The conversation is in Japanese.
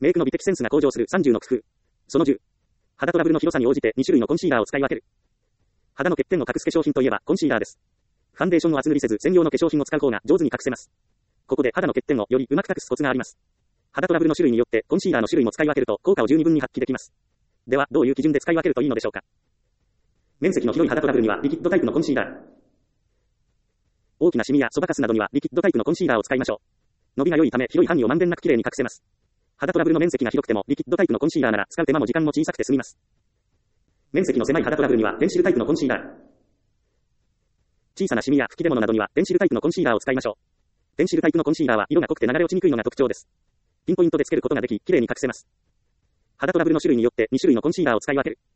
メイクの美的センスが向上する30の工夫。その10。肌トラブルの広さに応じて2種類のコンシーラーを使い分ける。肌の欠点を隠す化粧品といえばコンシーラーです。ファンデーションを厚塗りせず専用の化粧品を使う方が上手に隠せます。ここで肌の欠点をよりうまく隠すコツがあります。肌トラブルの種類によってコンシーラーの種類も使い分けると効果を十二分に発揮できます。では、どういう基準で使い分けるといいのでしょうか。面積の広い肌トラブルにはリキッドタイプのコンシーラー。大きなシミやそばかすなどにはリキッドタイプのコンシーラーを使いましょう。伸びが良いため広い範囲をまんべんなくきれいに隠せます。肌トラブルの面積が広くてもリキッドタイプのコンシーラーなら使う手間も時間も小さくて済みます。面積の狭い肌トラブルにはペンシルタイプのコンシーラー。小さなシミや吹き出物などにはペンシルタイプのコンシーラーを使いましょう。ペンシルタイプのコンシーラーは色が濃くて流れ落ちにくいのが特徴です。ピンポイントでつけることができ、きれいに隠せます。肌トラブルの種類によって2種類のコンシーラーを使い分ける。